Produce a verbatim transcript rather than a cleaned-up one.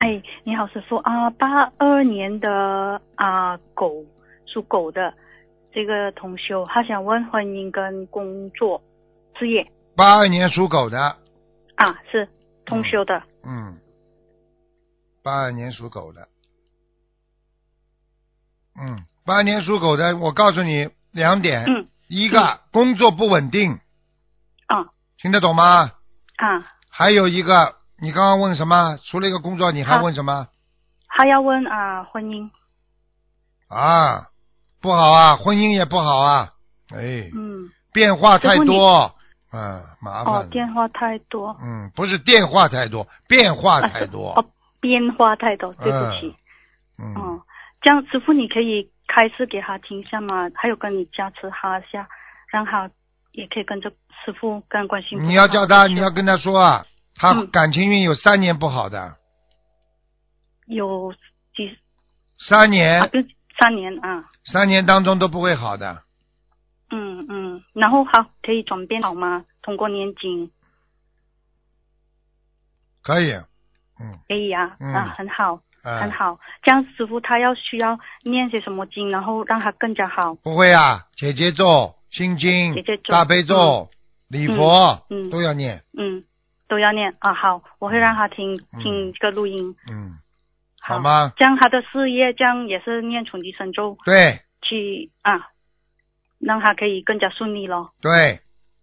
哎，你好，师傅啊，八二年的啊狗属狗的这个同修，他想问婚姻跟工作、事业。 八二年属狗的。 啊，是同修的。 嗯。八二年属狗的。嗯，八二年属狗的，我告诉你两点。 嗯。 一个、 嗯、 工作不稳定。 啊。 听得懂吗？ 啊。 还有一个，你刚刚问什么？除了一个工作，你还问什么？ 他要问啊，婚姻。 啊，不好啊，婚姻也不好啊，哎。 嗯。 变化太多，嗯，麻烦。 哦，电话太多。 嗯，不是电话太多，变化太多。 啊、哦，变化太多，对不起。 嗯。 哦，这样师傅你可以开示给他听一下吗？还有跟你加持他一下，让他也可以跟着师傅跟关心。 你要叫他，你要跟他说啊，他感情运有三年不好的。 嗯、有几？ 三年。 啊，三年啊。 三年当中都不会好的。 嗯嗯，然后好，可以转变好吗？通过念经。 可以。嗯。 可以啊。 嗯、 啊，很好。 嗯、 很好，这样师傅他要需要念些什么经，然后让他更加好？ 不会啊，姐姐咒、心经、 姐姐咒、 大悲咒、 嗯、 礼佛， 嗯， 都要念。 嗯，都要念啊。好，我会让他听、 嗯、 听这个录音。 嗯， 好, 好吗？ 这样他的事业，这样也是念准提神咒。 对。 去啊，让他可以更加顺利咯。 对。